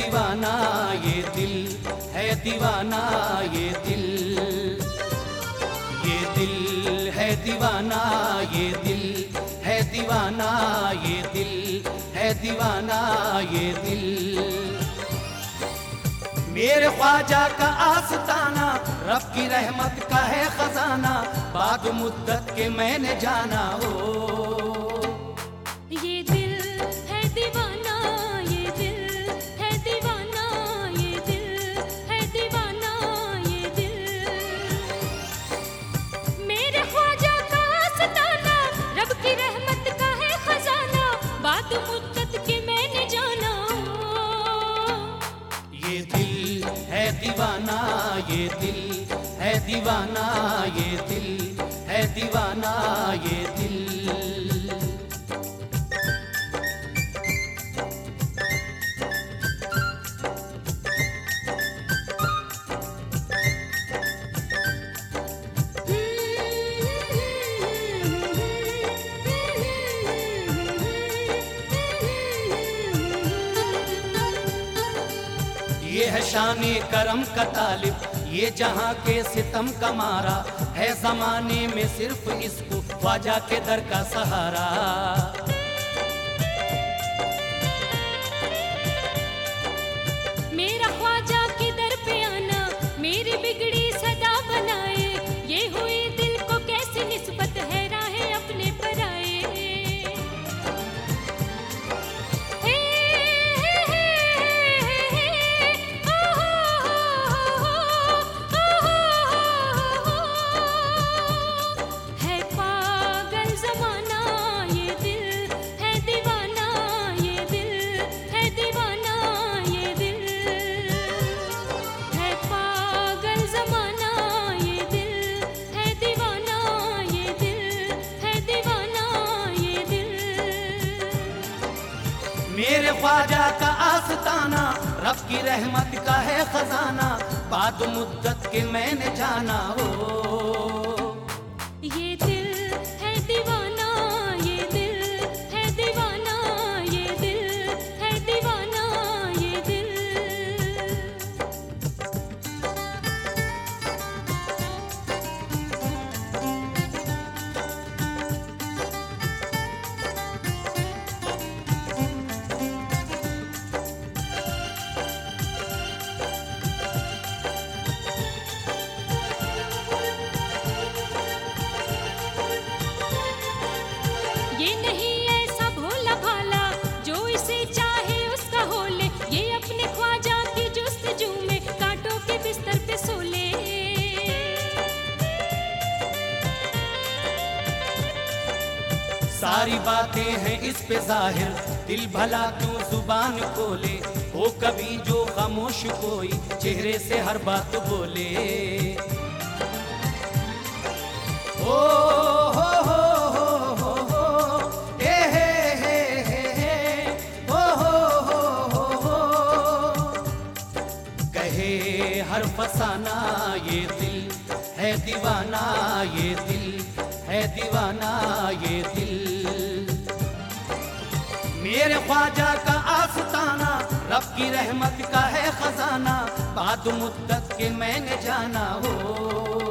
दीवाना ये दिल, है दीवाना ये दिल, ये दिल है दीवाना, ये दिल है दीवाना, ये दिल है दीवाना, ये दिल। मेरे ख्वाजा का आस्ताना, रब की रहमत का है खजाना, बाद मुद्दत के मैंने जाना हो। ये दिल है दीवाना, ये दिल है दीवाना, ये दिल है दीवाना, ये दिल। मेरे ख्वाजा का आस्ताना, रब की रहमत का है खजाना, बाद मुद्दत के मैंने जाना। ये दिल है दीवाना, ये दिल है दीवाना, ये दिल है दीवाना, ये दिल। ये है शाने करम का तालिब, ये जहां के सितम का मारा, है जमाने में सिर्फ इसको ख्वाजा के दर का सहारा। मेरा ख्वाजा के दर पे आना, मेरी बिगड़ी सदा बनाए, ये हुई दिल को कैसी निस्बत है राहे अपने पर आए। है पागल जमाना, ये दिल है दीवाना, ये दिल है दीवाना, ये दिल है पागल जमाना, ये दिल है दीवाना, ये दिल है दीवाना, ये दिल। मेरे ख्वाजा का आस्ताना, रब की रहमत का है खजाना, बाद मुद्दत के मैंने जाना हो। ये दिल है दीवाना, ये दिल है दीवाना, ये दिल है दीवाना, ये दिल। ये नहीं ऐसा भोला भाला, जो इसे चाहे उसका हो ले, ये अपने ख्वाजा की जुस्तजू में कांटों के बिस्तर पे सो ले। सारी बातें हैं इस पे जाहिर, दिल भला क्यों जुबान खोले, हो कभी जो खामोश कोई चेहरे से हर बात बोले। ओ हो हो, ए हे, ओ हो, कहे हर फसाना, ये दिल है दीवाना, ये दिल है दीवाना, ये दिल। मेरे ख्वाजा का आस्ताना, रब की रहमत का है खजाना, बाद मुद्दत के मैंने जाना हो।